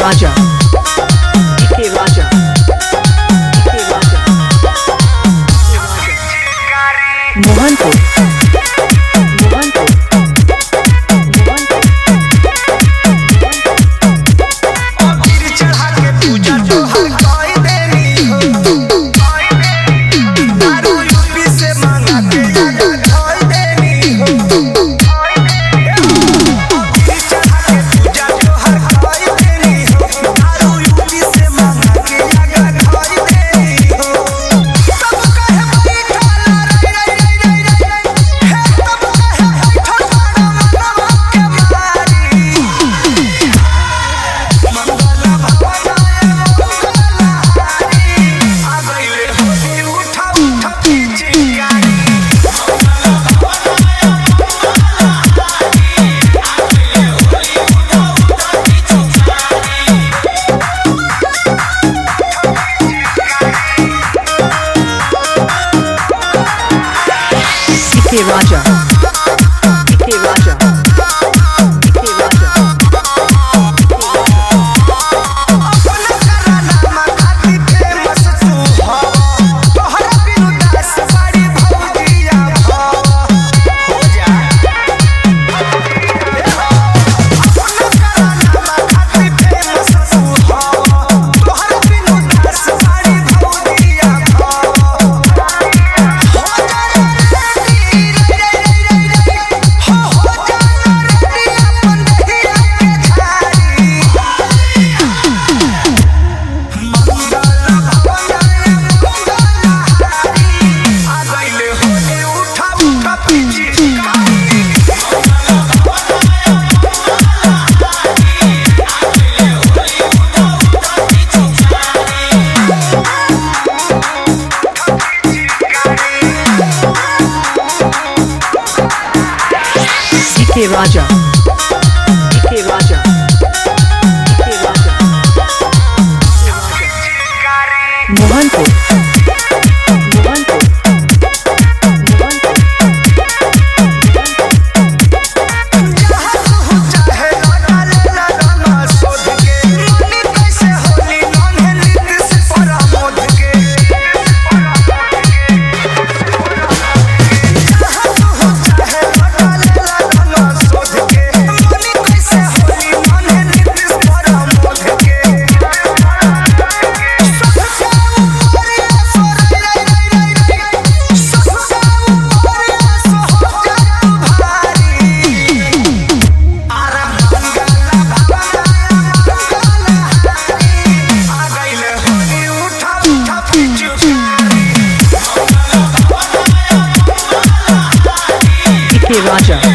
Raja, DK Raja, DK Raja, Mohanpur, Mohanpur, Mohanpur. चढ़ा के पूजा तो हर कोई देनी हो, दारू यूपी से मांगा के लगा कोई देनी हो। चढ़ा के पूजा तो हर कोई देनी हो, दारू यूपी से मांगा के लगा कोई देनी हो। सब कहे बैठा ला रे रे रे रे रे, हे सब कहे बैठा ला मनवा के मारी। DK Raja, DK Raja, DK Raja, DK Raja, DK Raja, DK Raja, Mohanpur, Mohanpur, Mohanpur. DK Raja.